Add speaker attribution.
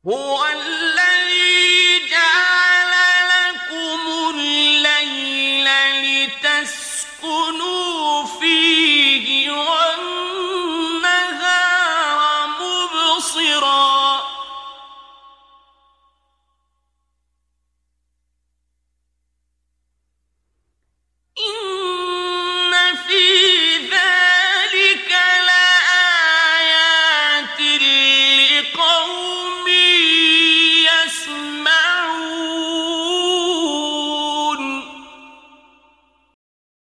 Speaker 1: هو الذي جعل لكم الليل لتسكنوا فيه والنهار مبصرا إن في ذلك لآيات لقوم